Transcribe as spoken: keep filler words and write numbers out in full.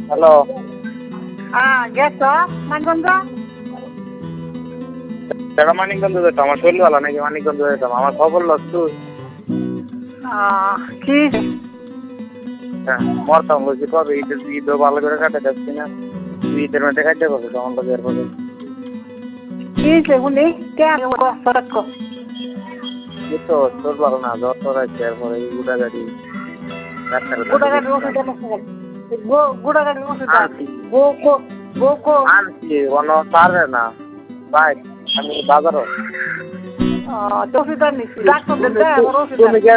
Hello. হ্যাঁ গেছ মানিকগঞ্জ? কেন মানিকগঞ্জ যেতাম? আমার শরীর ভালো নাকি মানিকগঞ্জ যেতাম? আমার খবর লস তুই। কি হ্যাঁ মরতাম বলছি কবে ঈদের ঈদও ভালো করে কাটে যাচ্ছি না। তুই ঈদের মধ্যে কাটতে পারবো তখন লোক এরপরে কি শুনি কে সরক এই তো তোর ভালো না জ্বর তোর আছে এরপরে এই গুড়া গাড়ি ডাক্তারের গোটা কাছে গাড়ির ওষুধ গোটা গাড়ির ওষুধ আনছি বউ কো বউ কো আনছি কোনো পারে না ভাই আমি বাজারও ওষুধ আনিস ডাক্তার ওষুধ